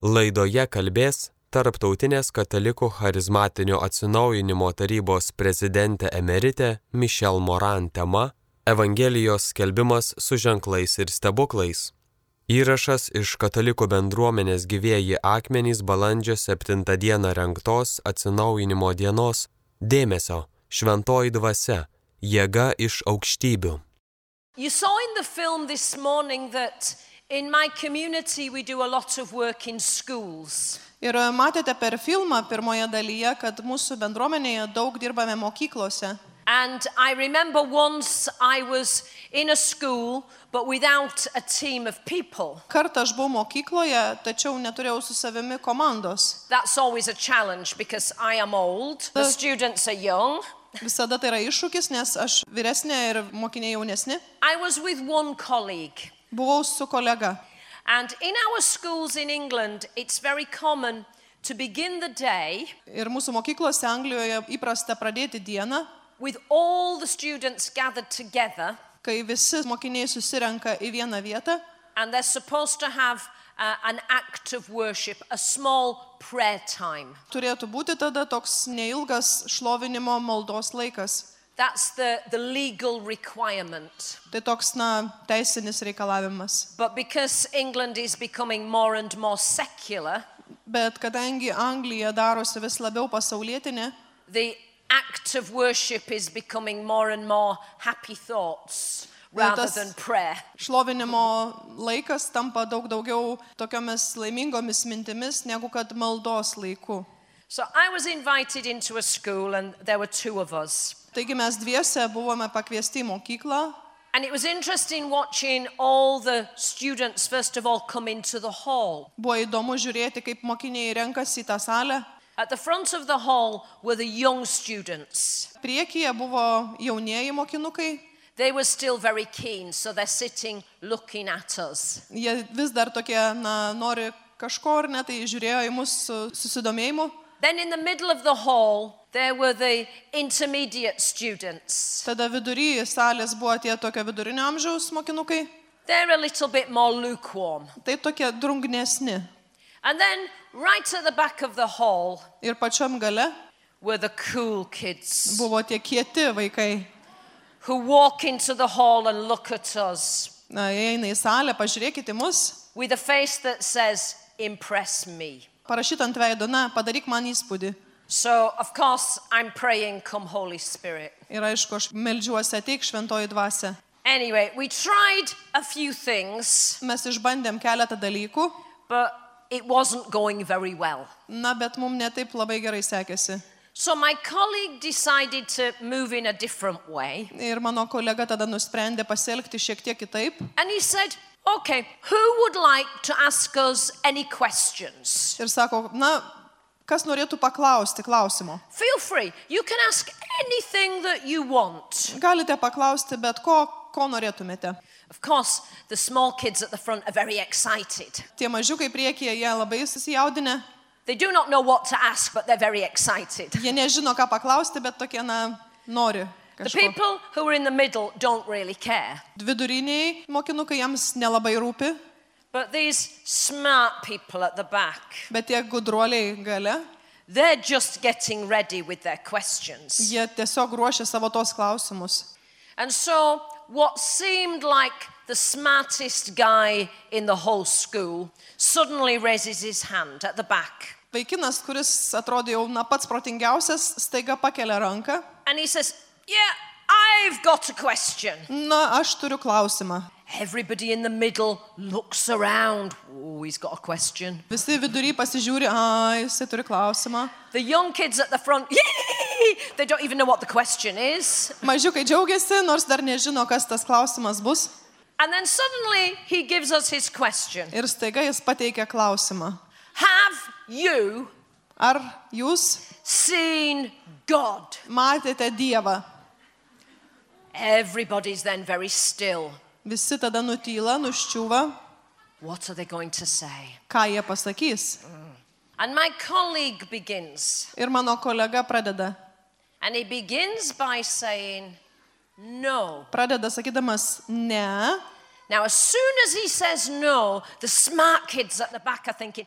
Laidoje kalbės Tarptautinės katalikų charizmatinio atsinaujinimo tarybos prezidentė emeritė Michelle Moran tema Evangelijos skelbimas su ženklais ir stebuklais. Įrašas iš katalikų bendruomenės Gyvieji akmenys balandžio 7 dieną rengtos atsinaujinimo dienos. Dėmesio, šventoji dvasia, jėga iš aukštybių. You saw in the film this morning that in my community we do a lot of work in schools. Ir matėte per filmą pirmoje dalyje, kad mūsų bendruomenėje daug dirbame mokyklose. And I remember once I was in a school but without a team of people. Kartą aš buvau mokykloje, tačiau neturėjau su savimi komandos. That's always a challenge because I am old, the students are young. Visada tai yra iššūkis, nes aš vyresnė ir mokiniai jaunesni. I was with one colleague. Buvau su kolega. And in our schools in England, it's very common to begin the day Ir mūsų mokyklose Anglijoje įprasta pradėti dieną, with all the students gathered together, kai visi mokiniai susirenka į vieną vietą and they're supposed to have an act of worship, a small prayer time. turėtų būti tada toks neilgas šlovinimo maldos laikas. That's the legal requirement. Tai toks, teisinis reikalavimas. But because England is becoming more and more secular, Bet kadangi Anglija darosi vis labiau pasaulietinė, the act of worship is becoming more and more happy thoughts rather than prayer. šlovinimo laikas tampa daug daugiau tokiomis laimingomis mintimis, negu kad maldos laiku. So I was invited into a school and there were two of us. Taigi mes dviese buvome pakviesti į mokyklą. And it was interesting watching all the students first of all come into the hall. Buvo įdomu žiūrėti, kaip mokiniai renkasi į tą salę. At the front of the hall were the young students. Priekyje buvo jaunieji mokinukai. They were still very keen, so they're sitting looking at us. Jie vis dar tokie, nori kažko ar ne, tai žiūrėjo į mus su susidomėjimu. Then in the middle of the hall, there were the intermediate students. Tada vidury salės buvo tie tokio vidurinio amžiaus mokinukai. They're a little bit more lukewarm. Tai tokie drungnesni. And then right at the back of the hall Ir pačiam gale were the cool kids buvo tie kieti vaikai. who walk into the hall and look at us Jie eina į salę, pažiūrėkite į mus. with a face that says, impress me. Parašyta ant veido, padaryk man įspūdį. So, of course, I'm praying, come Holy Spirit. Ir aišku, aš meldžiuosi, ateik šventoji dvasia. Anyway, we tried a few things, Mes išbandėm keletą dalykų, but it wasn't going very well. bet mums netaip labai gerai sekėsi. So my colleague decided to move in a different way. Ir mano kolega tada nusprendė pasielgti šiek tiek kitaip. And he said, okay, who would like to ask us any questions? Ir sako, kas norėtų paklausti klausimo? Feel free. You can ask anything that you want. Galite paklausti bet ko norėtumėte. Of course, the small kids at the front are very excited. Tie mažiukai priekyje, jie labai susijaudinę. They do not know what to ask, but they're very excited. Jie nežino, ką paklausti, bet tokie, nori The kažko. people who are in the middle don't really care. Viduriniai mokinukai jiems nelabai rūpi, But these smart people at the back, bet tie gudruoliai gale, they're just getting ready with their questions. jie tiesiog ruošia savo tos klausimus. And so what seemed like the smartest guy in the whole school suddenly raises his hand at the back. Vaikinas, kuris atrodė jau pats protingiausias, staiga pakelia ranką. And he says, yeah, I've got a question. Aš turiu klausimą. Everybody in the middle looks around. Oh, he's got a question. Visi vidury pasižiūri, jisai turi klausimą. The young kids at the front, they don't even know what the question is. Mažiukai džiaugiasi, nors dar nežino, kas tas klausimas bus. And then suddenly he gives us his question. Ir staiga jis pateikia klausimą. Have you Ar jūs seen God? matėte Dievą? Everybody's then very still. Visi tada nutyla, nuščiūva. What are they going to say? Ką jie pasakys? And my colleague begins. Ir mano kolega pradeda. And he begins by saying, no, Pradeda sakydamas, ne, Now, as soon as he says no, the smart kids at the back are thinking,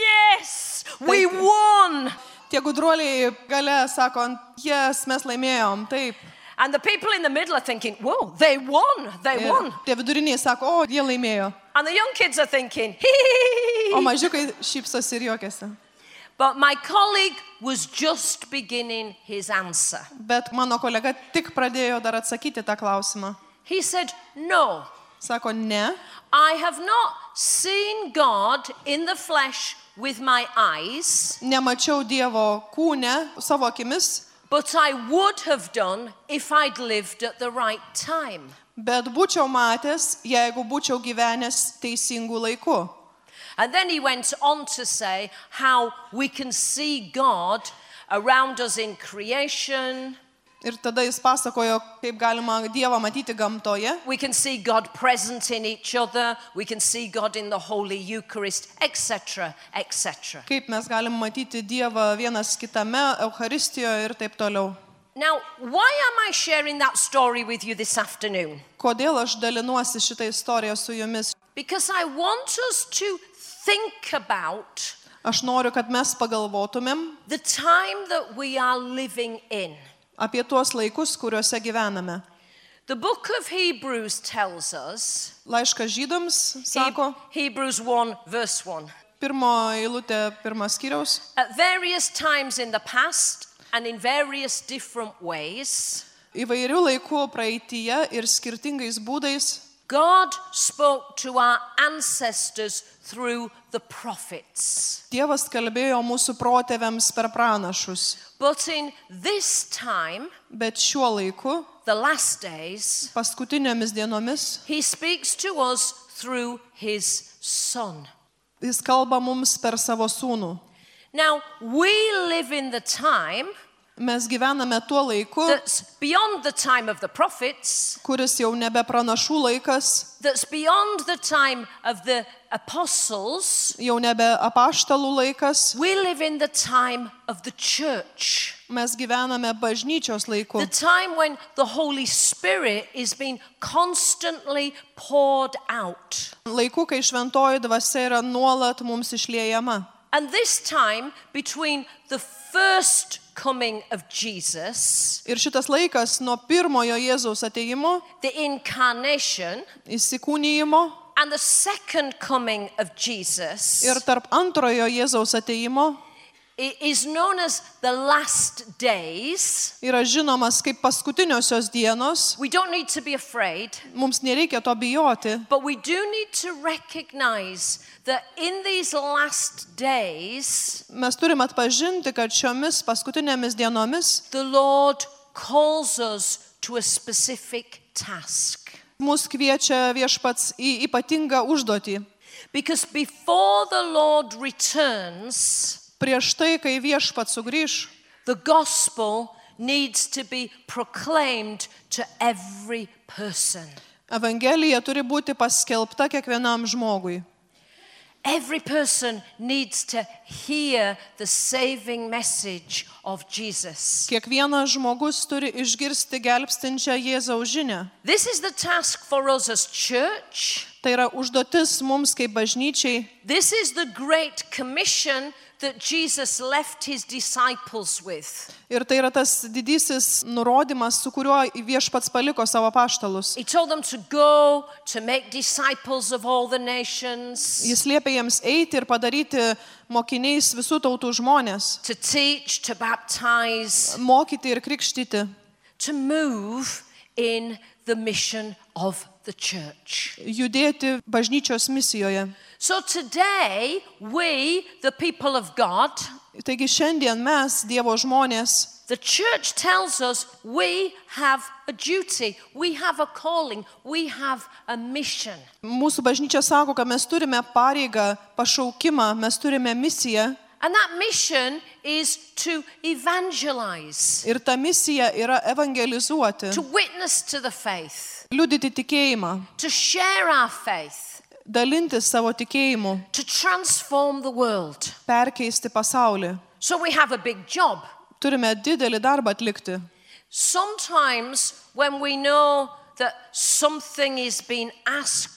yes, we won. Tie gudruoliai gale sako, yes, mes laimėjom, taip. And the people in the middle are thinking, whoa, they won. Tie viduriniai sako, jie laimėjo. And the young kids are thinking, hee. O mažiukai šypsosi ir juokiasi. But my colleague was just beginning his answer. Bet mano kolega tik pradėjo dar atsakyti tą klausimą. He said, no. Sako, ne. I have not seen God in the flesh with my eyes. Nemačiau Dievo kūne savo akimis. But I would have done if I'd lived at the right time. Bet būčiau matęs, jeigu būčiau gyvenęs teisingų laikų. And then he went on to say how we can see God around us in creation. Ir tada jis pasakojo, kaip galima Dievą matyti gamtoje. We can see God present in each other. We can see God in the Holy Eucharist, etc., etc. Kaip mes galim matyti Dievą vienas kitame, Eucharistijoje ir taip toliau. Now, why am I sharing that story with you this afternoon? Kodėl aš dalinuosi šitą istoriją su jumis? Because I want us to think about Aš noriu, kad mes pagalvotumėm the time that we are living in. Apie tuos laikus, kuriuose gyvename. The book of Hebrews tells us, Laiškas Žydams sako, Hebrews 1 verse 1, pirmo eilutė, pirmas skyriaus. at various times in the past and in various different ways, Įvairių laikų praeityje ir skirtingais būdais God spoke to our ancestors through the prophets. Dievas kalbėjo mūsų protėviams per pranašus. But in this time, Bet šiuo laiku, the last days, paskutinėmis dienomis, he speaks to us through his Son. jis kalba mums per savo sūnų. Now, we live in the time Mes gyvename tuo laiku, that's beyond the time of the prophets, kuris jau nebe pranašų laikas, that's beyond the time of the apostles. jau nebe apaštalų laikas. We live in the time of the church, Mes gyvename bažnyčios laiku. the time when the Holy Spirit is being constantly poured out. Laiku, kai šventoji dvasia yra nuolat mums išliejama. And this time between the first coming of Jesus, Ir šitas laikas nuo pirmojo Jėzaus ateimo, the incarnation, įsikūnijimo and the second coming of Jesus ir tarp antrojo Jėzaus ateimo is known as the last days. yra žinomas kaip paskutiniosios dienos. We don't need to be afraid, Mums nereikia to bijoti, but we do need to recognize that in these last days, mes turime atpažinti, kad šiomis paskutinėmis dienomis the Lord calls us to a specific task. mus kviečia Viešpats į ypatingą užduotį. Because before the Lord returns, Prieš tai, kai Viešpats sugrįš, the gospel needs to be proclaimed to every person. Evangelija turi būti paskelbta kiekvienam žmogui. Every person needs to hear the saving message of Jesus. Kiekvienas žmogus turi išgirsti gelbstinčią Jėzaus žinią. This is the task for us as church. Tai yra užduotis mums kaip bažnyčiai. This is the great commission that Jesus left his disciples with. Ir tai yra tas didysis nurodymas, su kuriuo Viešpats paliko savo apaštalus. He told them to go, to make disciples of all the nations, Jis liepė jiems eiti ir padaryti mokiniais visų tautų žmonės, to teach, to baptize, mokyti ir krikštyti, to move in the mission of the church. judėti bažnyčios misijoje. So today, we, the people of God, Taigi šiandien mes, Dievo žmonės, the church tells us we have a duty, we have a calling, we have a mission. mūsų bažnyčia sako, kad mes turime pareigą, pašaukimą, mes turime misiją. And that mission is to evangelize, Ir ta misija yra evangelizuoti, to witness to the faith, liudyti tikėjimą, to share our faith, dalintis savo tikėjimu, to transform the world. perkeisti pasaulį. So we have a big job. Turime didelį darbą atlikti. Sometimes when we know that something is being asked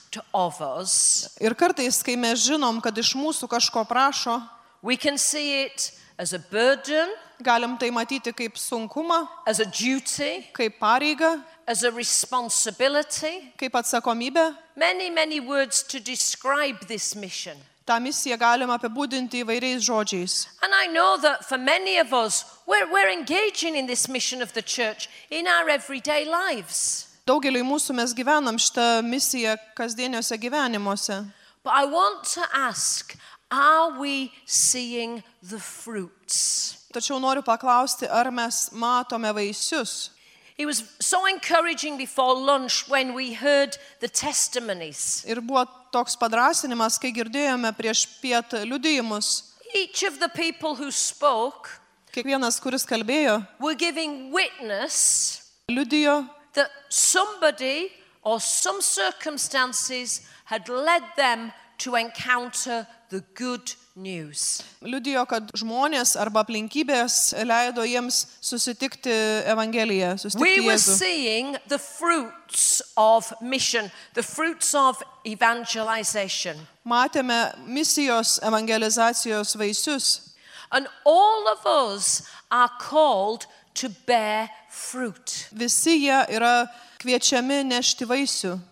of us, Ir kartais, kai mes žinom, kad iš mūsų kažko prašo, we can see it as a burden, galim tai matyti kaip sunkumą, as a duty, kaip pareigą, as a responsibility. kaip atsakomybę. Many words to describe this mission. Ta misiją galima apibūdinti įvairiais žodžiais. And I know that for many of us, we're engaging in this mission of the church in our everyday lives. Daugeliui mūsų mes gyvenam šitą misiją kasdieniuose gyvenimuose. But I want to ask, are we seeing the fruits? Tačiau noriu paklausti, ar mes matome vaisius. It was so encouraging before lunch when we heard the testimonies. Ir buvo toks padrasinimas, kai girdėjome prieš pietą liudijimus. Each of the people who spoke Kiekvienas, kuris kalbėjo, were giving witness liudijo, that somebody or some circumstances had led them to encounter the good news. liudijo, kad žmonės arba aplinkybės leido jiems susitikti Evangeliją, We susitikti were Jėzų. seeing the fruits of mission, the fruits of evangelization. Matėme misijos evangelizacijos vaisius. And all of us are called to bear fruit. Visi jie yra kviečiami nešti vaisių.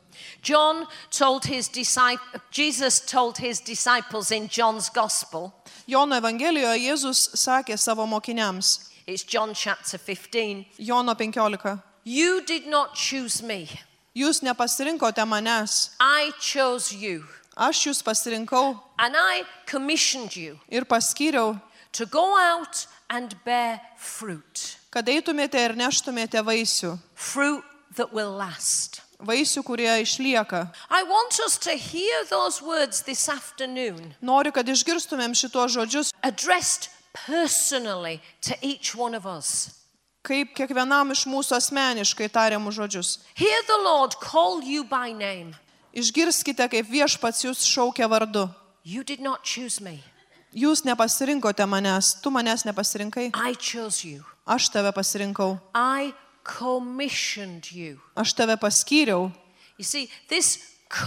Jesus told his disciples in John's Gospel, Jono Evangelijoje Jėzus sakė savo mokiniams, it's John chapter 15, Jono 15, you did not choose me, jūs nepasirinkote manęs, I chose you, aš jūs pasirinkau and I commissioned you ir paskyriau, to go out and bear fruit, kad eitumėte ir neštumėte vaisių, fruit that will last. vaisių, kurie išlieka. I want us to hear those words this afternoon, Noriu, kad išgirstumėm šitos žodžius, addressed personally to each one of us. kaip kiekvienam iš mūsų asmeniškai tariamų žodžius. Hear the Lord call you by name. Išgirskite, kaip Viešpats jūs šaukia vardu. You did not choose me. Jūs nepasirinkote manęs, tu manęs nepasirinkai, I chose you. aš tave pasirinkau, I commissioned you. aš tave paskyriau. You see, this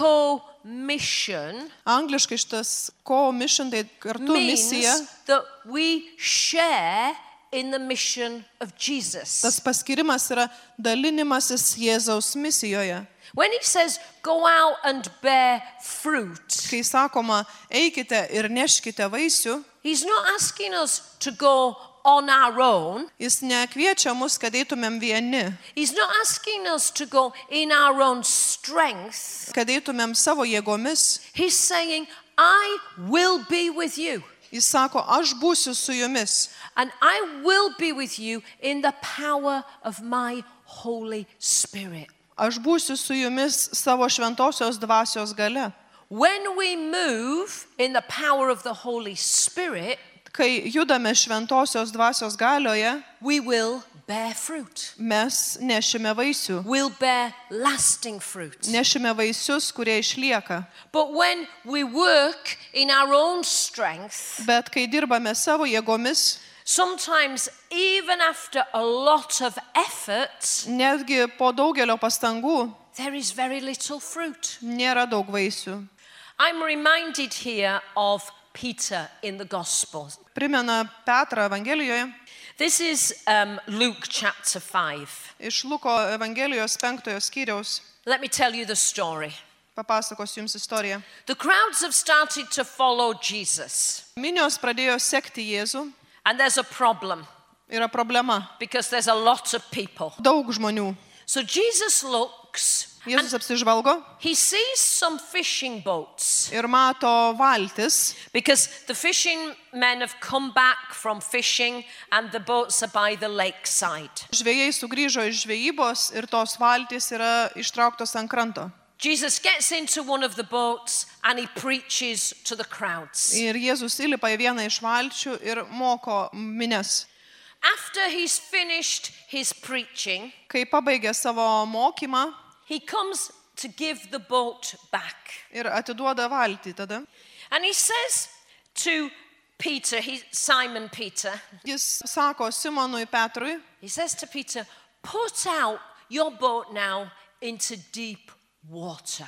commission Angliškai šitas co-mission, tai kartu misija, means that we share in the mission of Jesus. tas paskirimas yra dalinimasis Jėzaus misijoje. When he says, go out and bear fruit, Kai sakoma, eikite ir neškite vaisių, he's not asking us to go on our own. jis nekviečia mus, kad eitumėm vieni, He's not asking us to go in our own strength. kad eitumėm savo jėgomis. He's saying, I will be with you. Jis sako, aš būsiu su jumis And I will be with you in the power of my Holy Spirit. aš būsiu su jumis savo šventosios dvasios gale. When we move in the power of the Holy Spirit, Kai judame šventosios dvasios galioje, we will bear fruit. mes nešime vaisių. We'll bear lasting fruit. Nešime vaisius, kurie išlieka. But when we work in our own strength, Bet kai dirbame savo jėgomis, sometimes even after a lot of effort, netgi po daugelio pastangų, there is very little fruit. nėra daug vaisių. I'm reminded here of Peter in the Gospels. Primena Petrą Evangelijoje This is Luke chapter 5. iš Luko Evangelijos 5 skyriaus. Let me tell you the story. Papasakosiu jums istoriją. The crowds have started to follow Jesus, Minios pradėjo sekti Jėzų. and there's a problem Yra problema. because there's a lot of people. Daug žmonių. So Jesus looks Jėzus apsižvalgo He sees some fishing boats ir mato valtis, because the fishing men have come back from fishing and the boats are by the lakeside. žvejai sugrįžo iš žvejybos ir tos valtis yra ištrauktos ant kranto. Jesus gets into one of the boats and he preaches to the crowds. Ir Jėzus įlipa į vieną iš valčių ir moko minias. After he's finished his preaching, Kai pabaigė savo mokymą he comes to give the boat back. ir atiduoda valtį tada, And he says to Peter, Simon Peter, jis sako Simonui Petrui, he says to Peter, put out your boat now into deep water.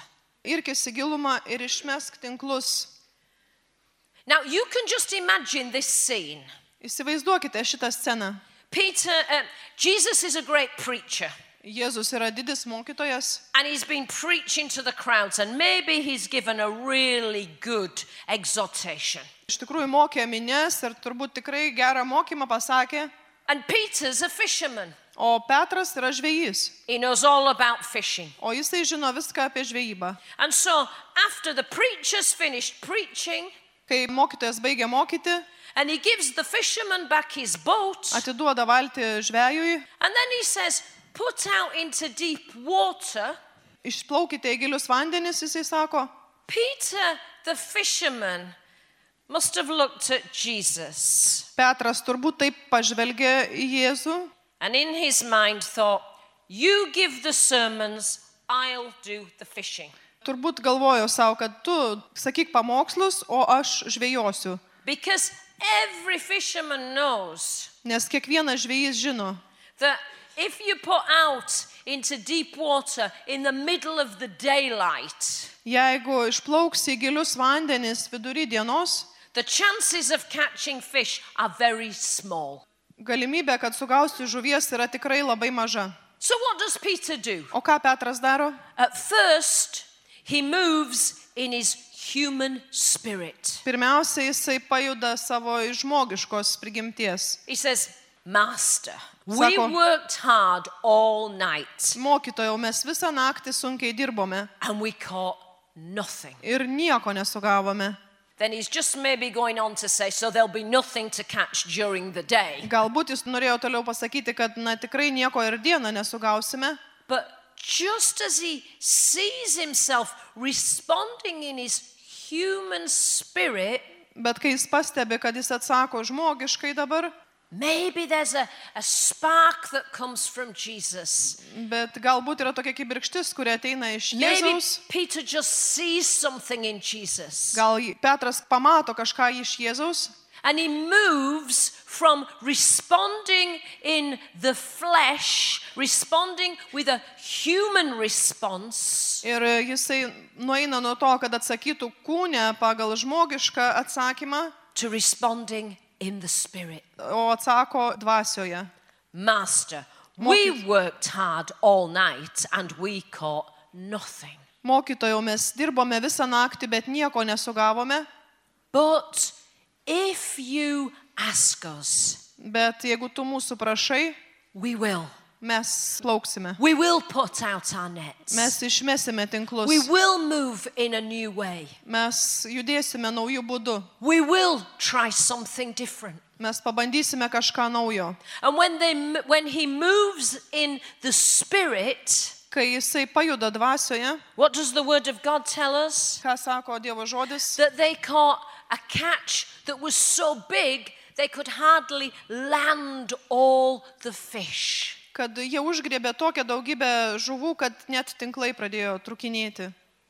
irkis į gilumą ir išmesk tinklus. Now, you can just imagine this scene. Įsivaizduokite šitą sceną. Jesus is a great preacher. Jėzus yra didis mokytojas. And he's been preaching to the crowds, and maybe he's given a really good exhortation. Iš tikrųjų mokė minias ir turbūt tikrai gerą mokymą pasakė. And Peter's a fisherman. O Petras yra žvejys. He knows all about fishing. O jisai žino viską apie žvejybą. And so, after the preacher's finished preaching, Kai mokytojas baigė mokyti, and he gives the fisherman back his boat, atiduoda valtį žvejui, and then he says, put out into deep water. Išplaukite į gilius vandenis, jisai sako. Peter, the fisherman, must have looked at Jesus. Petras turbūt taip pažvelgė į Jėzų. And in his mind thought, you give the sermons, I'll do the fishing. Turbūt galvojo savo, kad tu sakyk pamokslus, o aš žvejosiu. Because every fisherman knows Nes kiekvienas žvejys žino, that if you put out into deep water in the middle of the daylight, jeigu išplauksi į gilius vandenis vidury dienos, the chances of catching fish are very small. galimybė, kad sugausi žuvies yra tikrai labai maža. So what does Peter do? O ką Petras daro? At first, he moves in his human spirit. Pirmiausia, jisai pajuda savo iš žmogiškos prigimties. He says, Master, we Sako, worked hard all night mokytojau, mes visą naktį sunkiai dirbome and we caught nothing. ir nieko nesugavome. Then he's just maybe going on to say, so there'll be nothing to catch during the day. Galbūt jis norėjo toliau pasakyti, kad tikrai nieko ir dieną nesugausime. But just as he sees himself responding in his human spirit, Bet kai jis pastebi, kad jis atsako žmogiškai dabar, maybe there's a spark that comes from Jesus. bet galbūt yra tokia kibirkštis, kuri ateina iš Maybe Jėzaus. Peter just sees something in Jesus. Gal Petras pamato kažką iš Jėzaus And he moves from responding in the flesh, responding with a human response, ir jisai nueina nuo to, kad atsakytų kūne pagal žmogišką atsakymą, to responding in the spirit. o atsako dvasioje. Master, we worked hard all night and we caught nothing. Mokytojau, mes dirbome visą naktį, bet nieko nesugavome. But if you ask us, Bet jeigu tu mūsų prašai, we will. mes plauksime. We will put out our nets. Mes išmesime tinklus. We will move in a new way. Mes judėsime naujų būdų. We will try something different. Mes pabandysime kažką naujo. And when he moves in the spirit, Kai jisai pajuda dvasioje, what does the word of God tell us? ką sako Dievo žodis? That they caught a catch that was so big they could hardly land all the fish. Kad jie užgriebė tokią daugybę žuvų, kad net tinklai pradėjo trukinėti.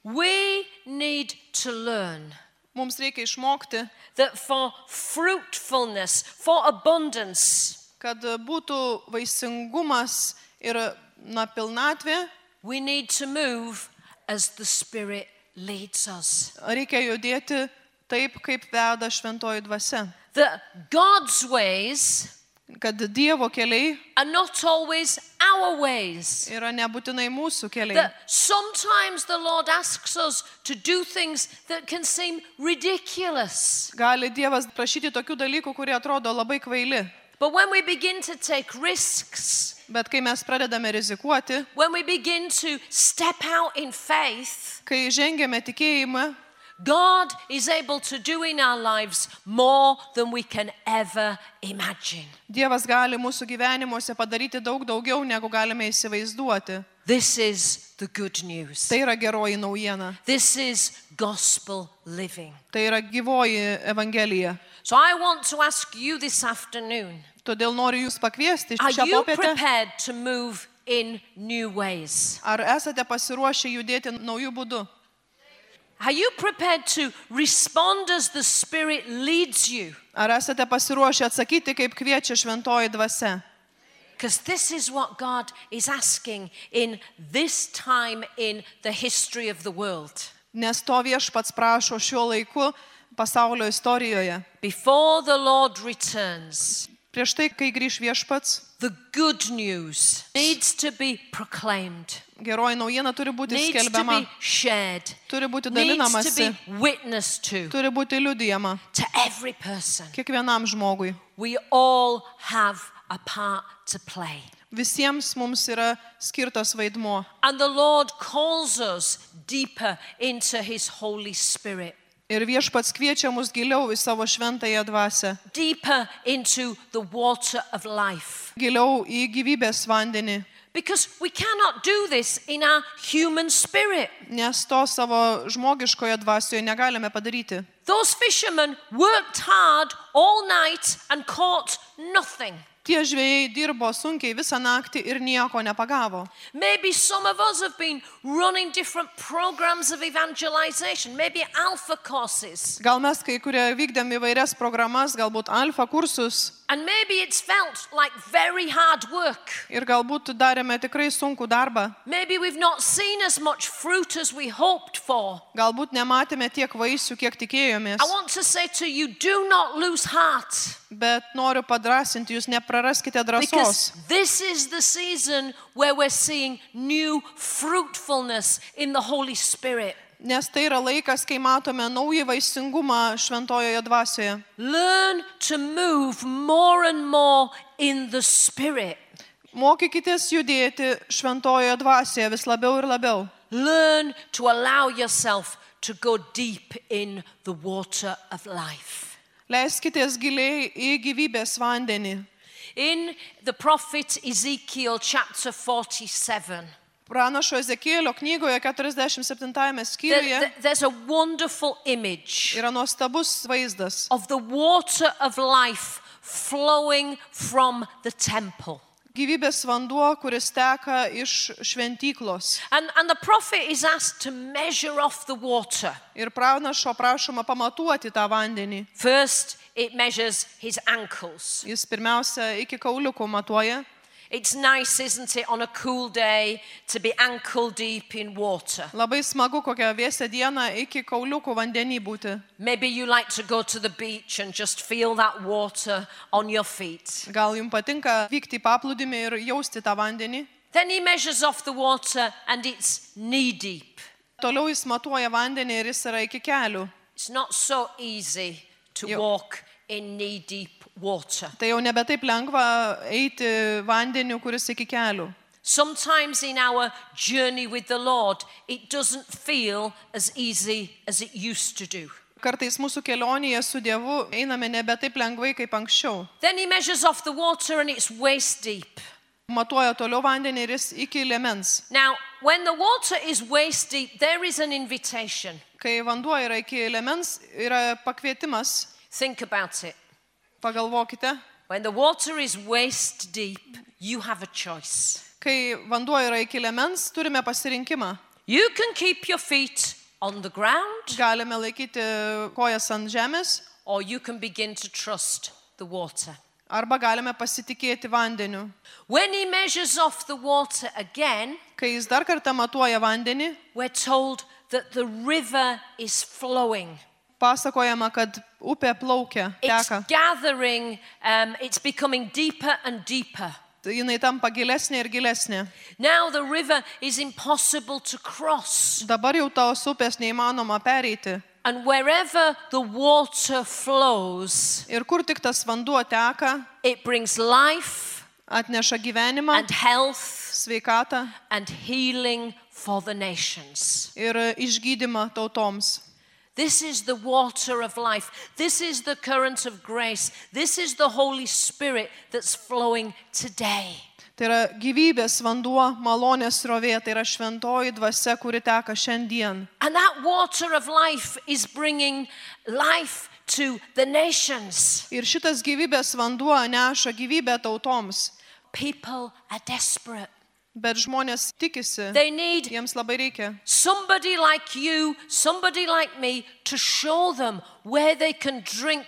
We need to learn Mums reikia išmokti, that for fruitfulness, for abundance, kad būtų vaisingumas ir pilnatvė, we need to move as the Spirit leads us. reikia judėti taip, kaip veda šventoji dvasia. That God's ways Kad Dievo keliai are not always our ways. yra nebūtinai mūsų keliai. That sometimes the Lord asks us to do things that can seem ridiculous. Gali Dievas prašyti tokių dalykų, kurie atrodo labai kvaili. But when we begin to take risks, Bet kai mes pradedame rizikuoti, when we begin to step out in faith, kai žengiame tikėjimą, God is able to do in our lives more than we can ever imagine. Dievas gali mūsų gyvenimuose padaryti daug daugiau, negu galime įsivaizduoti. This is the good news. Tai yra geroji naujiena. This is gospel living. Tai yra gyvoji evangelija. So I want to ask you this afternoon, Todėl noriu jūs pakviesti are šią you popietę. prepared to move in new ways? Ar esate pasiruošę judėti naujų būdų? Are you prepared to respond as the Spirit leads you? Ar esate pasiruošę atsakyti, kaip kviečia šventoji dvasia? Because this is what God is asking in this time in the history of the world. Nes to Viešpats prašo šiuo laiku pasaulio istorijoje. Before the Lord returns, Prieš tai, kai grįš Viešpats, the good news needs to be proclaimed, geroji naujiena turi būti needs to skelbiama, be shared, turi būti needs to dalinamasi, be witnessed to turi būti liudijama to every person. kiekvienam žmogui. We all have a part to play. Visiems mums yra skirtas vaidmuo. And the Lord calls us deeper into His Holy Spirit, Ir Viešpats kviečia mus giliau į savo šventąją dvasią, deeper into the water of life. giliau į gyvybės vandenį, Because we cannot do this in our human spirit. nes to savo žmogiškoje dvasioje negalime padaryti. Those fishermen worked hard all night and caught nothing. Tie žvejai dirbo sunkiai visą naktį ir nieko nepagavo. Maybe some of us have been running different programs of evangelization, maybe alpha courses. Gal mes kai kurie vykdėm įvairias programas, galbūt alfa kursus, And maybe it's felt like very hard work. ir galbūt darėme tikrai sunkų darbą. Maybe we've not seen as much fruit as we hoped for. Galbūt nematėme tiek vaisių, kiek tikėjomės. I want to say to you, do not lose heart. Bet noriu padrasinti jūs, nepraraskite Because drąsos. this is the season where we're seeing new fruitfulness in the Holy Spirit. Nes tai yra laikas, kai matome naują vaisingumą šventojoje dvasioje. Learn to move more and more in the Spirit. Mokykitės judėti šventojoje dvasioje vis labiau ir labiau. Learn to allow yourself to go deep in the water of life. Leiskitės giliai į gyvybės vandenį. In the prophet Ezekiel chapter 47, Pranašo Ezekielio knygoje 47 skyriuje there's a wonderful image yra nuostabus vaizdas of the water of life flowing from the temple. gyvybės vanduo, kuris teka iš šventyklos. And the prophet is asked to measure off the water. Ir pranašo prašoma pamatuoti tą vandenį. First, it measures his ankles. Jis pirmiausia iki kauliukų matuoja. It's nice, isn't it, on a cool day to be ankle deep in water. Labai smagu kokią vėsią dieną iki kauliukų vandenį būti. Maybe you like to go to the beach and just feel that water on your feet. Gal jums patinka vykti į paplūdimį ir jausti tą vandenį? Then he measures off the water and it's knee deep. Toliau jis matuoja vandenį ir jis yra iki kelių. It's not so easy to Yep. walk in knee deep water. Tai jau nebe taip lengva eiti vandeniu, kuris iki kelių. Sometimes in our journey with the Lord, it doesn't feel as easy as it used to do. Kartais mūsų kelionėje su Dievu einame nebe taip lengvai kaip anksčiau. Then he measures off the water and it's waist deep. Matuoja toliau vandenį ir jis iki liemens. Now, when the water is waist deep, there is an invitation. Kai vanduo yra iki liemens, yra pakvietimas. Think about it. Pagalvokite. When the water is waist deep, you have a choice. Kai vanduo yra iki liemens, turime pasirinkimą. You can keep your feet on the ground, Galime laikyti kojas ant žemės, or you can begin to trust the water. arba galime pasitikėti vandeniu. When he measures off the water again, Kai jis dar kartą matuoja vandenį, we're told that the river is flowing. pasakojama, kad upė plaukia, It's teka. gathering, it's becoming deeper and deeper. Jinai tampa gilesnė ir gilesnė. Now the river is impossible to cross. Dabar jau tos upės neįmanoma pereiti. And wherever the water flows, Ir kur tik tas vanduo teka, it brings life atneša gyvenimą, and health sveikatą and healing for the nations. ir išgydymą tautoms. This is the water of life. This is the current of grace. This is the Holy Spirit that's flowing today. Tai yra gyvybės vanduo, malonės srovė, tai yra šventoji dvasia, kuri teka šiandien. And that water of life is bringing life to the nations. Ir šitas gyvybės vanduo neša gyvybę tautoms. People are desperate. Bet žmonės tikisi, They need jiems labai reikia. somebody like you, somebody like me, to show them where they can drink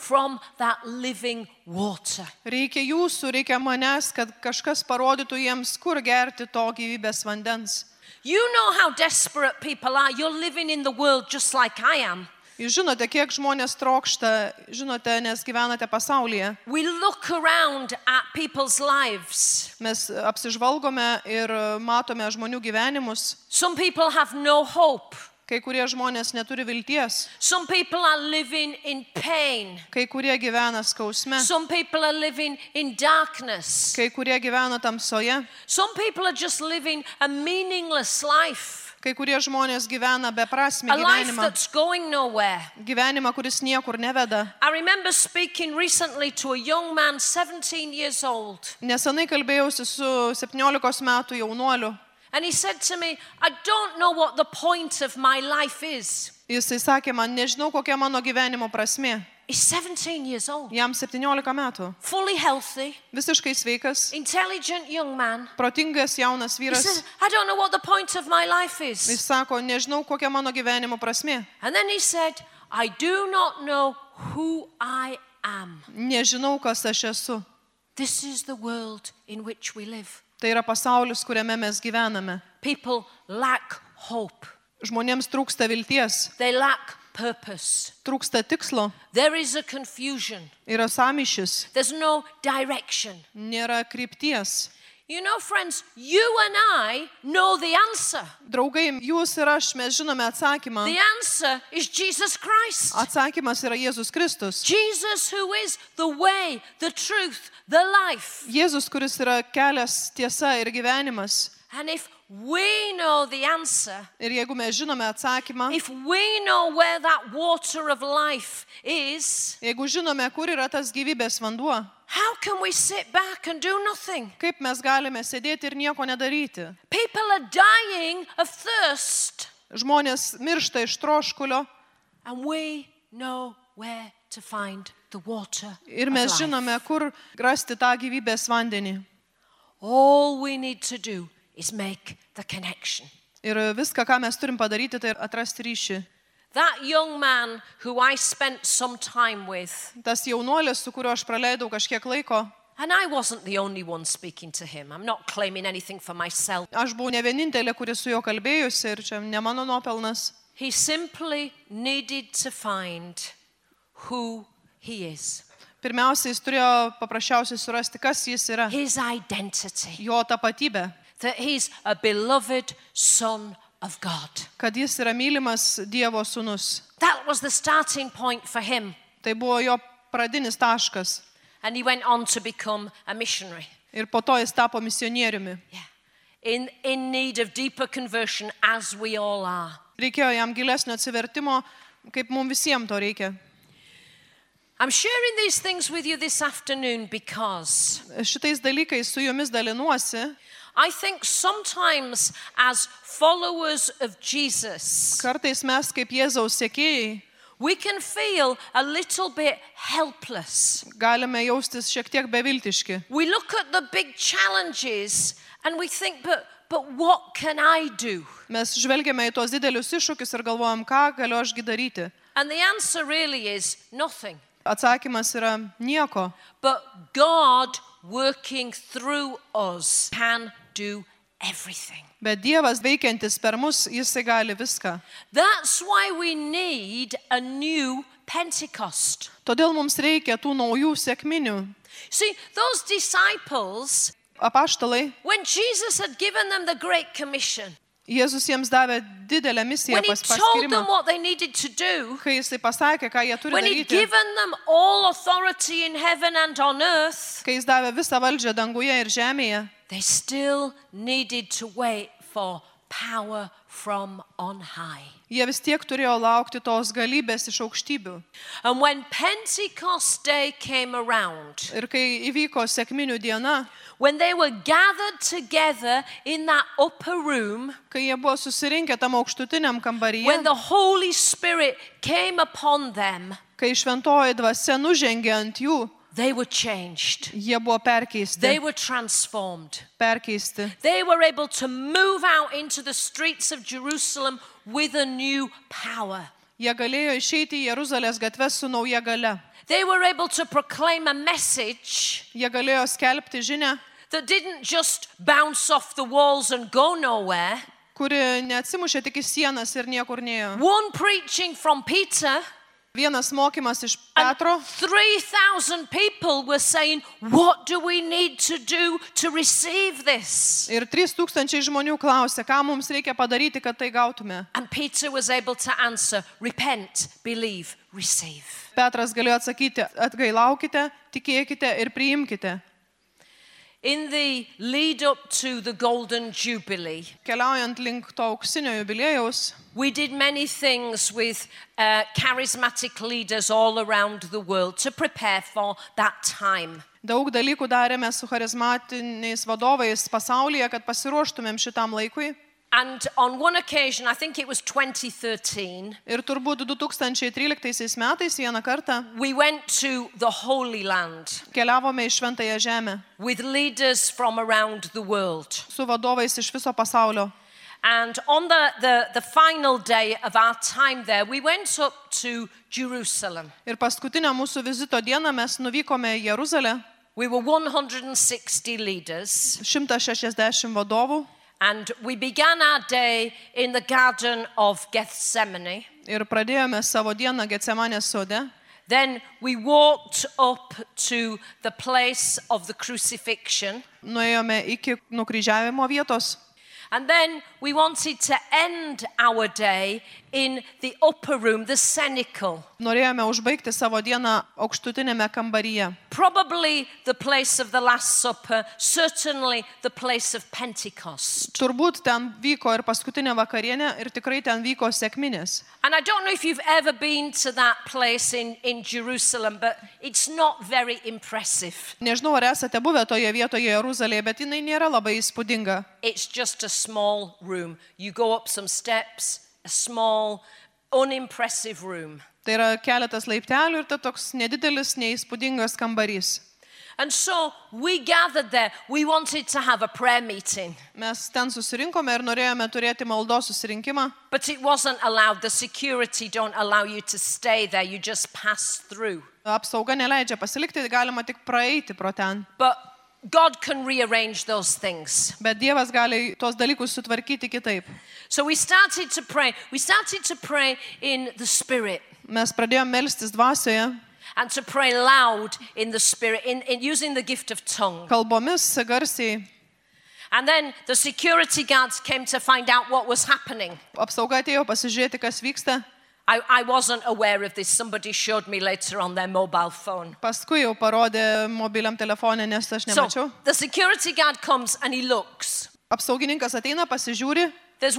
from that living water. Reikia jūsų, reikia manęs, kad kažkas parodytų jiems, kur gerti to gyvybės vandens. You know how desperate people are. You're living in the world just like I am. Jūs žinote, kiek žmonės trokšta, žinote, nes gyvenate pasaulyje. We look around at people's lives. Mes apsižvalgome ir matome žmonių gyvenimus. Some people have no hope. Kai kurie žmonės neturi vilties. Some people are living in pain. Kai kurie gyvena skausme. Some people are living in darkness. Kai kurie gyvena tamsoje. Some people are just living a meaningless life. Kai kurie žmonės gyvena beprasmį A life gyvenimą. that's going nowhere. Gyvenimą, kuris niekur neveda. I remember speaking recently to a young man, 17 years old. Nesenai kalbėjausi su 17 metų jaunuoliu. And he said to me, I don't know what the point of my life is. Jisai sakė man, nežinau, kokia mano gyvenimo prasmė. He's 17 years old. Jam 17 metų. Fully healthy, Visiškai sveikas, intelligent young man. protingas jaunas He vyras. says, I don't know what the point of my life Jis is. sako, nežinau, kokia mano gyvenimo prasmė. And then he said, I do not know who I am. Nežinau, kas aš esu. This is the world in which we live. Tai yra pasaulis, kuriame mes gyvename. People lack hope. Žmonėms trūksta vilties, They lack purpose. trūksta tikslo, There is a confusion. yra sąmyšis, There's no direction. nėra krypties. You know, friends, you and I know the answer. Draugai, jūs ir aš, mes žinome atsakymą. The answer is Jesus Christ. Atsakymas yra Jėzus Kristus. Jesus, who is the way, the truth, the life. Jėzus, kuris yra kelias, tiesa ir gyvenimas. And if we know the answer, Ir jeigu mes žinome atsakymą, if we know where that water of life is, jeigu žinome, kur yra tas gyvybės vanduo, how can we sit back and do nothing? kaip mes galime sėdėti ir nieko nedaryti? People are dying of thirst, Žmonės miršta iš troškulio and we know where to find the water ir of mes life. žinome, kur rasti tą gyvybės vandenį. All we need to do is make the connection. Ir viską, ką mes turim padaryti, tai atrasti ryšį. That young man who I spent some time with, Tas jaunuolis, su kuriuo aš praleidau kažkiek laiko, and I wasn't the only one speaking to him. I'm not claiming anything for myself. aš buvau ne vienintelė, kuri su juo kalbėjusi ir čia ne mano nuopelnas. He simply needed to find who he is, Pirmiausia, jis turėjo paprasčiausiai surasti, kas jis yra, his identity, jo tapatybė, that he's a beloved son of God. kad jis yra mylimas Dievo sūnus. That was the starting point for him. Tai buvo jo pradinis taškas. And he went on to become a missionary. Ir po to jis tapo misionieriumi. Yeah. In need of deeper conversion, as we all are. Reikėjo jam gilesnio atsivertimo, kaip mums visiems to reikia. I'm sharing these things with you this afternoon because Šitais dalykais su jumis dalinuosi. I think sometimes as followers of Jesus, Kartais mes kaip Jėzaus sekėjai we can feel a little bit helpless. galime jaustis šiek tiek beviltiški. We look at the big challenges and we think, but what can I do? Mes žvelgiame į tuos didelius iššūkius ir galvojam, ką galiu ašgi daryti. And the answer really is nothing. Atsakymas yra nieko. But God working through us can do everything. Bet Dievas veikiantis per mus, jisai gali viską. That's why we need a new Pentecost. Todėl mums reikia tų naujų sekminių. See, those disciples, Apaštalai, when Jesus had given them the Great Commission, Jėzus jiems davė didelę misiją when he told paskirimą. them what they needed to do, Kai jisai pasakė, ką jie turi when he'd daryti, given them all authority in heaven and on earth, kai jis davė visą valdžią danguje ir žemėje, they still needed to wait for power from on high. jie vis tiek turėjo laukti tos galybės iš aukštybių. And when Pentecost Day came around, Ir kai įvyko sekminių diena, when they were gathered together in that upper room, kai jie buvo susirinkę tam aukštutiniam kambaryje, when the Holy Spirit came upon them, kai šventoji dvasia nužengė ant jų, they were changed. jie buvo perkeisti. They were transformed. Perkeisti. They were able to move out into the streets of Jerusalem with a new power. Jie galėjo išeiti į Jeruzalės gatves su nauja gale. They were able to proclaim a message Jie galėjo skelbti žinią, that didn't just bounce off the walls and go nowhere. kuri neatsimušė tik į sienas ir niekur nėjo. One preaching from Peter, Vienas mokymas iš and Petro 3,000 people were saying, what do we need to do to receive this? ir 3,000 žmonių klausė, ką mums reikia padaryti, kad tai gautume. And Peter was able to answer, repent, believe, receive. Petras galėjo atsakyti, atgailaukite, tikėkite ir priimkite. In the lead up to the Golden Jubilee, Keliaujant link to auksinio jubiliejaus, we did many things with charismatic leaders all around the world to prepare for that time. daug dalykų darėme su charizmatiniais vadovais pasaulyje, kad pasiruoštumėm šitam laikui. And on one occasion, I think it was 2013, Ir turbūt 2013 metais vieną kartą we went to the Holy Land keliavome į Šventąją Žemę with leaders from around the world. su vadovais iš viso pasaulio. And on the final day of our time there, we went up to Jerusalem. Ir paskutinę mūsų vizito dieną mes nuvykome į Jeruzalę, We were 160 leaders, 160 vadovų, and we began our day in the Garden of Gethsemane. ir pradėjome savo dieną Getsemanės sode. Then we walked up to the place of the crucifixion. Nuėjome iki nukryžiavimo vietos. And then we wanted to end our day in the upper room, the cenacle. Norėjome užbaigti savo dieną aukštutinėme kambaryje. Probably the place of the Last Supper, certainly the place of Pentecost. Turbūt ten vyko ir paskutinė vakarienė, ir tikrai ten vyko sekminės. And I don't know if you've ever been to that place in Jerusalem, but it's not very impressive. Nežinau, ar esate buvę toje vietoje Jeruzalėje, bet jinai nėra labai įspūdinga. It's just a small room. You go up some steps, a small, unimpressive room. Tai yra keletas laiptelių ir tai toks nedidelis, neįspūdingas kambarys. And so we gathered there. We wanted to have a prayer meeting. Mes ten susirinkome ir norėjome turėti maldos susirinkimą, But it wasn't allowed. The security don't allow you to stay there. You just pass through. apsauga neleidžia pasilikti, galima tik praeiti pro ten. But God can rearrange those things. Bet Dievas gali tuos dalykus sutvarkyti kitaip. So we started to pray. We started to pray in the Spirit Mes pradėjome melstis dvasioje, and to pray loud in the Spirit, in using the gift of tongue. kalbomis garsiai. And then the security guards came to find out what was happening. Apsauga atėjo pasižiūrėti, kas vyksta. I wasn't aware of this. Somebody showed me later on their mobile phone. Paskui jau parodė mobiliam telefonė, nes aš So nemačiau. the security guard comes and he looks. Apsaugininkas ateina, pasižiūri. There's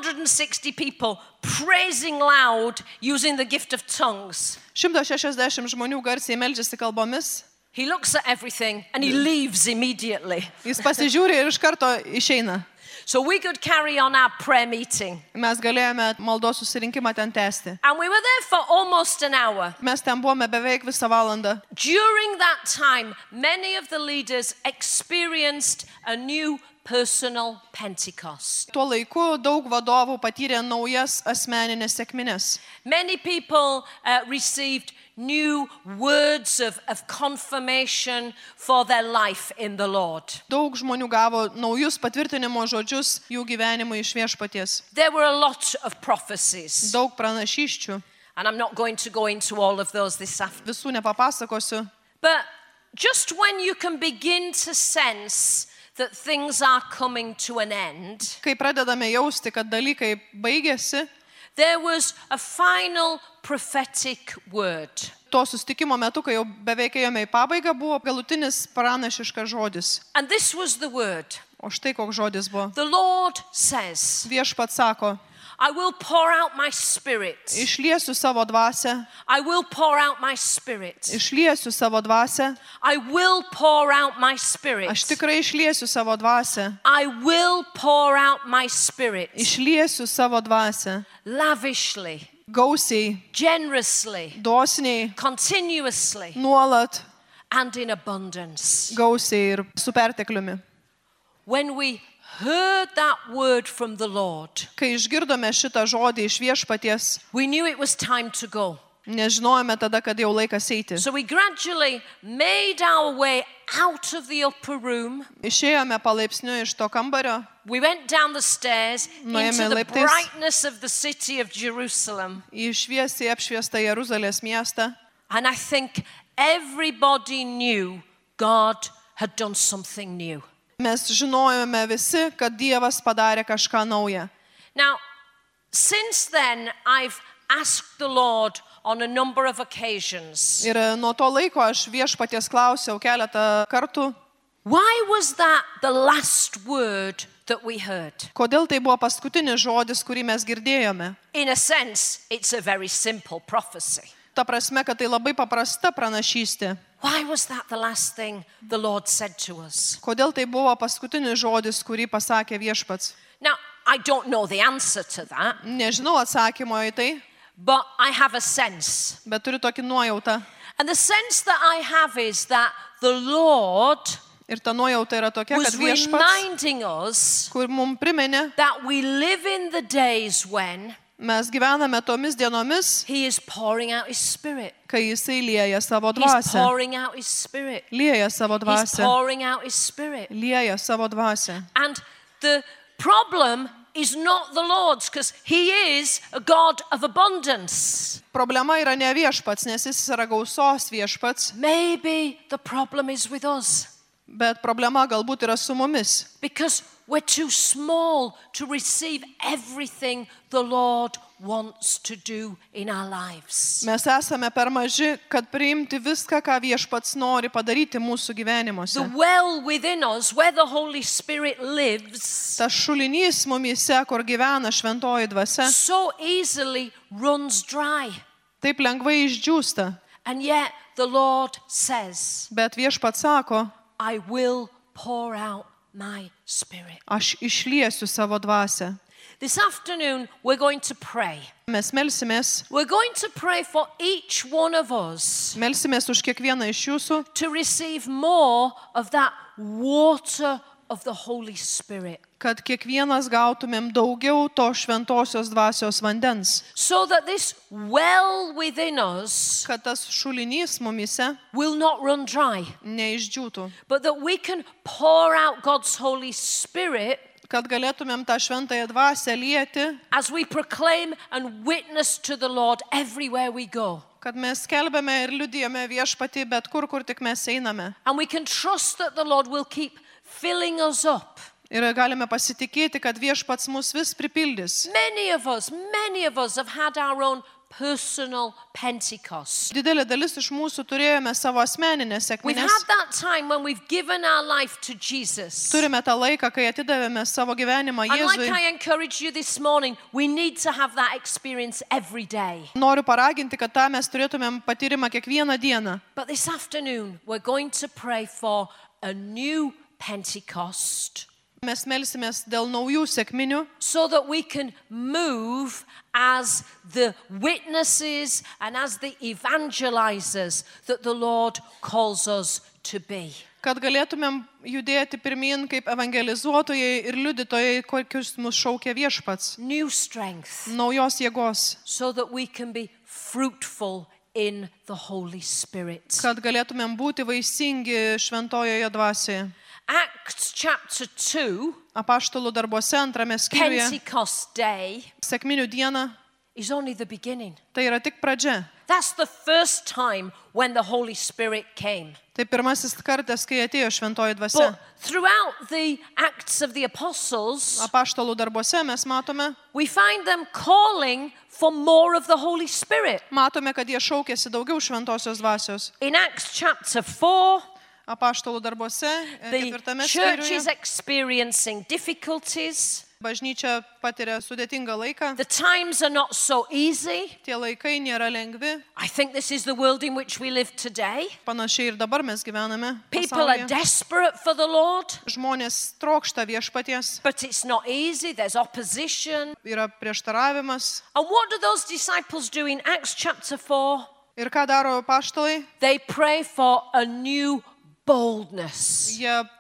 160 people praising loud using the gift of tongues. 160 žmonių garsiai meldžiasi kalbomis. He looks at everything and he leaves immediately. Jis pasižiūri ir iš karto išeina. So we could carry on our prayer meeting. Mes galėjome maldos susirinkimą ten tęsti. And we were there for almost an hour. Mes ten buvome beveik visą valandą. During that time, many of the leaders experienced a new personal Pentecost. Tuo laiku daug vadovų patyrė naujas asmeninės sekminės. Many people received new words of confirmation for their life in the Lord. Daug žmonių gavo naujus patvirtinimo žodžius jų gyvenimui iš Viešpaties. There were a lot of prophecies, Daug pranašysčių. and I'm not going to go into all of those this afternoon. Visų nepapasakosiu. But just when you can begin to sense that things are coming to an end, Kai pradedame jausti, kad dalykai baigėsi, there was a final prophetic word. to susitikimo metu, kai jau beveik ėjome į pabaigą, buvo galutinis pranašiškas žodis. And this was the word. O štai koks žodis buvo. The Lord says, Viešpats sako, I will pour out my spirit. išliesiu savo dvasę, I will pour out my spirit. išliesiu savo dvasę, I will pour out my spirit. aš tikrai išliesiu savo dvasę, I will pour out my spirit išliesiu savo dvasę, lavishly, gausiai, generously, dosniai, continuously, nuolat, and in abundance. gausiai ir su pertekliumi. When we heard that word from the Lord, Kai išgirdome šitą žodį iš Viešpaties, we knew it was time to go. nežinojome tada, kad jau laikas eiti. So we gradually made our way out of the upper room. Išėjome palaipsniui iš to kambario, We went down the stairs Nuėjome into the laiptais. brightness of the city of Jerusalem. į šviesiai apšviestą Jeruzalės miestą. And I think everybody knew God had done something new. Mes žinojome visi, kad Dievas padarė kažką naują. Now, since then, I've asked the Lord on a number of occasions, Ir nuo to laiko aš Viešpaties klausiau keletą kartų, why was that the last word that we heard? kodėl tai buvo paskutinis žodis, kurį mes girdėjome. In a sense, it's a very simple prophecy. Ta prasme, kad tai labai paprasta pranašystė. Why was that the last thing the Lord said to us? Kodėl tai buvo paskutinis žodis, kurį pasakė Viešpats. Now, I don't know the answer to that, Nežinau atsakymo į tai, but I have a sense. bet turiu tokį nuojautą. And the sense that I have is that the Lord Ir ta nuojauta yra tokia, kad was Viešpats, reminding us kur mums priminė, that we live in the days when mes gyvename tomis dienomis, He is pouring out His Spirit. kai Jisai lieja savo He's dvasią. pouring out His Spirit. Lieja savo He's dvasią. pouring out His Spirit. Lieja savo dvasią. And the problem is not the Lord's, because He is a God of abundance. Problema yra ne Viešpats, nes Jis yra gausos Viešpats, Maybe the problem is with us, bet problema galbūt yra su mumis. because we're too small to receive everything the Lord wants to do in our lives. Mes esame per maži, kad priimti viską, ką Viešpats nori padaryti mūsų gyvenimuose. The well within us, where the Holy Spirit lives, Tas šulinys mumise, kur gyvena šventoji dvasia, so easily runs dry. taip lengvai išdžiūsta. And yet the Lord says, Bet Viešpats sako, I will pour out my Spirit. aš išliesiu savo dvasią. This afternoon, we're going to pray. Mes melsimės, We're going to pray for each one of us melsimės už kiekvieną iš jūsų, to receive more of that water of the Holy Spirit, kad kiekvienas gautumėm daugiau to šventosios dvasios vandens. so that this well within us Kad tas šulinys mumise will not run dry, neišdžiūtų. but that we can pour out God's Holy Spirit Kad galėtumėm tą šventąją dvasią lieti, as we proclaim and witness to the Lord everywhere we go. kad mes skelbiame ir liudijame Viešpatį bet kur, kur tik mes einame. And we can trust that the Lord will keep filling us up. Ir galime pasitikėti, kad Viešpats mus vis pripildys. Many of us have had our own personal Pentecost. Didelė dalis iš mūsų turėjome savo asmeninę We've sekminės. had that time when we've given our life to Jesus. Turime tą laiką, kai atidavėme savo gyvenimą And like Jėzui. I encourage you this morning, we need to have that experience every day. Noriu paraginti, kad tą mes turėtumėm patyrimą kiekvieną dieną. But this afternoon, we're going to pray for a new Pentecost, Mes melsimės dėl naujų sekminių, so that we can move as the witnesses and as the evangelizers that the Lord calls us to be. kad galėtumėm judėti pirmin kaip evangelizuotojai ir liudytojai, kokius mus šaukia Viešpats. New strength, Naujos jėgos, so that we can be fruitful in the Holy Spirit. kad galėtumėm būti vaisingi šventojoje dvasioje. Acts chapter 2, Apaštalų darbuose antrame skyriuje, Pentecost Day, sekminių diena, is only the beginning. tai yra tik pradžia. That's the first time when the Holy Spirit came. Tai pirmasis kartas, kai atėjo šventoji dvasia. But throughout the Acts of the Apostles, Apaštalų darbuose mes matome, we find them calling for more of the Holy Spirit. kad jie šaukėsi daugiau šventosios dvasios. In Acts chapter 4, Apaštalų darbuose, the ketvirtame church is skyriuje, experiencing difficulties. bažnyčia patiria sudėtingą laiką. The times are not so easy. Tie laikai nėra lengvi. I think this is the world in which we live today. Panašiai ir dabar mes gyvename People are pasaulyje. desperate for the Lord, Žmonės trokšta Viešpaties, but it's not easy. There's opposition. yra prieštaravimas. And what do those disciples do in Acts chapter 4? Ir ką daro apaštalai? They pray for a new boldness. Jie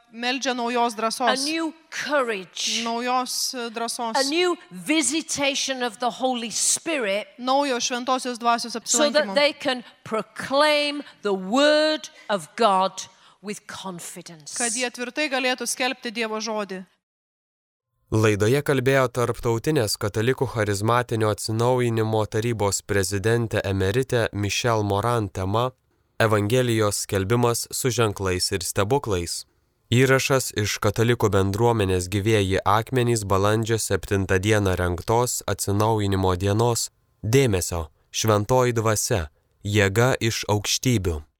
meldžia naujos a drąsos, new courage, naujos drąsos, a new visitation of the Holy Spirit, naujo šventosios dvasios so that apsilankimo, they can proclaim the word of God with confidence. kad jie tvirtai galėtų skelbti Dievo žodį. Laidoje kalbėjo Tarptautinės katalikų charizmatinio atsinaujinimo tarybos prezidentė emeritė Michelle Moran tema Evangelijos skelbimas su ženklais ir stebuklais. Įrašas iš katalikų bendruomenės Gyvieji akmenys balandžio 7 dieną rengtos atsinaujinimo dienos. Dėmesio, šventoji dvasia, jėga iš aukštybių.